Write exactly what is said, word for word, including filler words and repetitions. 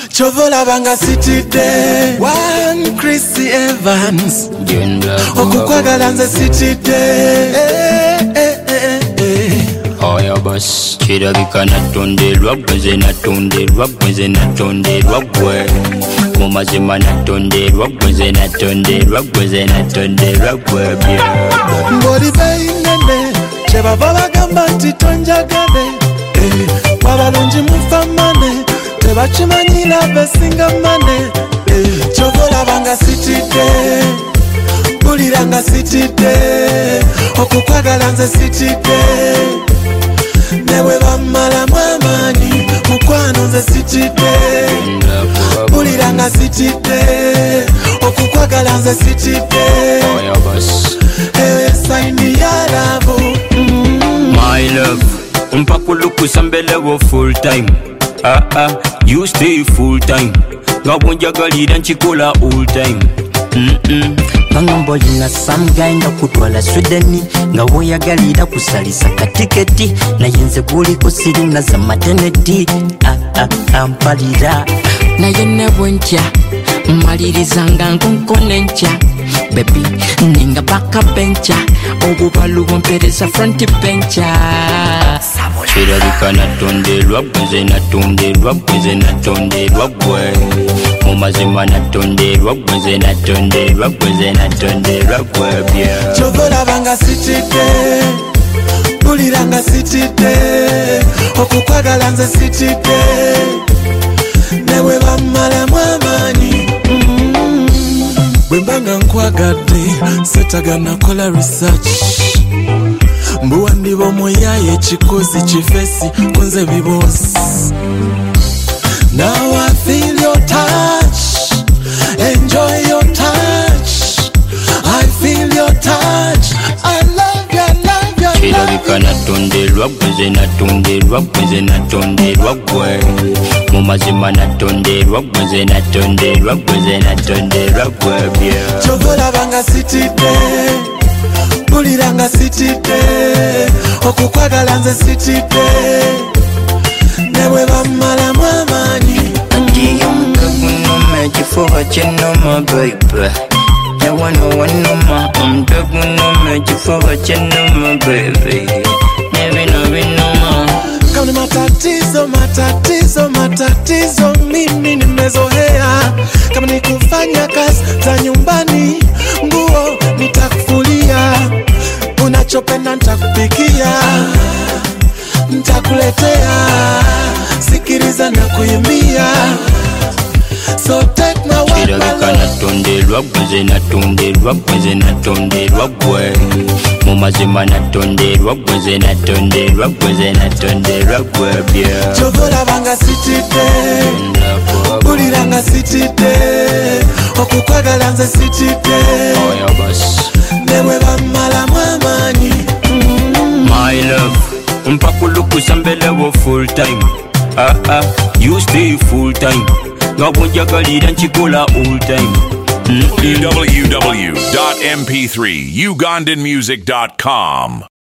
Chovola banga sitide One Chrissy Evans Okukwagala nze sitide Oya bas kirabika natonderwa gwe natonderwa gwe natonderwa gwe mu mazima natonderwa gwe natonderwa gwe natonderwa gwe Mboli beinene Chebava bagamba nti tonjagale Wabalungi mufamane Tebachimanyira besinga mane Chovola banga sitide Buliranga sitide Okukwagala nze sitide Newe bamala mwamani Mukwano nze sitide Buliranga sitide Okukwagala nze sitide Ewe saini ya love My love Mpakulukusa mbelewo full time Ah ah, you stay full time Ngabonjagalira nchikola all time Mm-mm Pangamboli na some guy nga kutwala Swedeni nga woyagalira kusalisa katiketi na yenze buli kusiri na za maternity ah ah ampalira na yene bwencha malirizanga nkonkonencha baby ninga baka bencha obubalubo mpereza front bencha kirabika natonderwa gwe natonderwa gwe natonderwa gwe mu mazima natonderwa gwe natonderwa gwe natonderwa gwe Chovola banga sitide Buliranga sitide Okukwagala nze sitide Newe bamala mwamani Bwembanga nkwagadde setagana kola research Mbuwa ndibo moyaye ekikozi kifesi kunze bibosi Now I feel your touch Enjoy your touch I feel your touch I love you, I love you, I kirabika natonderwa gwe natonderwa gwe natonderwa gwe mu mazima natonderwa gwe natonderwa gwe natonderwa gwe Chovola banga sitide Buliranga sitide Okukwagala nze sitide Newe bamala mwamani Ndiyo mkagunoma ekifuba kyenoma baby Yawano wanoma mkagunoma ekifuba kyenoma baby Nebino binoma Kama ni matatizo, matatizo, matatizo Mimi nimezoea Kama ni kufanya kazi za nyumbani Nguo nitakufulia Unachopenda nitakupikia Nitakuletea Sikiriza na kuimbia So take my word kirabika natonderwa gwe natonderwa gwe natonderwa gwe mu mazima natonderwa gwe natonderwa gwe natonderwa gwe Chovola banga sitide Buliranga sitide Okukwagala nze sitide Newe bamala mwamani My love Mpakulukusa mbelewo full time Ah ah, you stay full time Ngabonjagalira nchikola all time w w w dot m p three ugandan music dot com